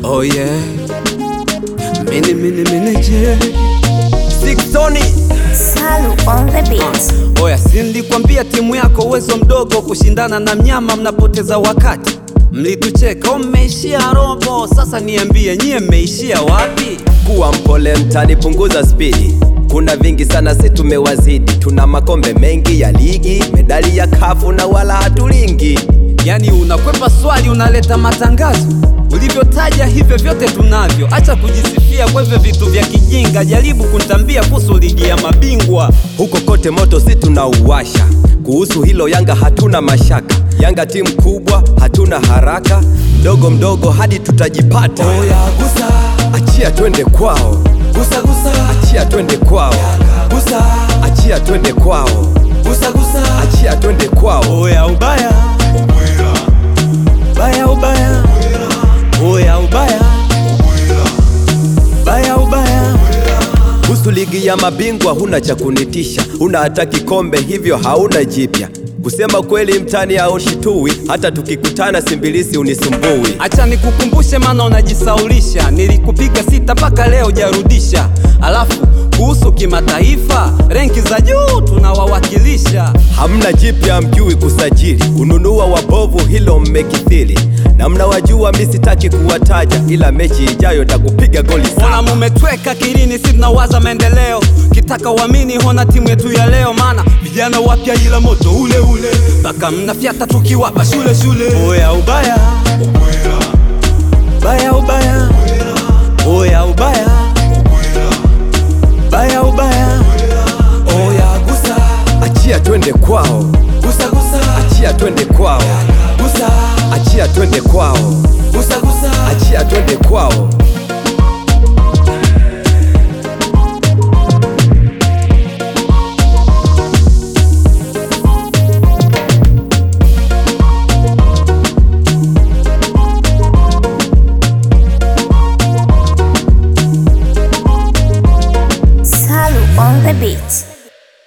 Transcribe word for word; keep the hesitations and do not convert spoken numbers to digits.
Oh yeah. Mini mini mini je. Six Tony Salu on the beat. Uh, oya, si nilikwambia timu yako uwezo mdogo, kushindana na mnyama mnapoteza wakati. Mlitucheka mmeishia robo, sasa niambie nyie mmeishia wapi? kuwa mpole mtani, punguza spidi. Kuna vingi sana si tumewazidi. Tuna makombe mengi ya ligi, medali ya kafu na wala hatulingi. Yani unakwepa swali unaleta matangazo. Ulivyotaja hivyo vyote tunavyo. Acha kujisifia kwa hivyo vitu vya kijinga. Jaribu kunitambia kuhusu ligi ya mabingwa. Huko kote moto si tunauwasha. Kuhusu hilo Yanga hatuna mashaka. Yanga timu kubwa, hatuna haraka. Mdogo mdogo hadi tutajipata. Oya gusa, achia twende kwao. Gusa gusa, achia twende kwao. Gusa, achia twende kwao. Gusa gusa, achia twende kwao. Oya ubaya, baya ubaya, oya ubaya, baya ubaya. Kuhusu ligi ya mabingwa huna cha kunitisha. Huna hata kikombe, hivyo hauna jipya. Kusema kweli mtani haushitui. Hata tukikutana Simbilisi unisumbui. Acha nikukumbushe maana unajisaulisha. Nilikupiga sita mpaka leo jarudisha. Alafu kuhusu kimataifa, renki za juu tunawawakilisha. Hamna jipya, mjui kusajili. Ununua wabovu, hilo mmekithiri. Na mnawajua mimi sitaki kuwataja, ila mechi ijayo takupiga goli sana. Ona mumetweka kilini, si tunawaza maendeleo. Kitaka uamini hona timu yetu ya leo, maana vijana wapya ila moto ule ule. Baka mnafiata tukiwapa shule shule. Oya ubaya, baya ubaya, oya ubaya, baya ubaya, oya gusa, achia twende kwao. Gusa gusa, achia twende kwao. Gusa, achia twende kwao. Gusa gusa, achia twende kwao.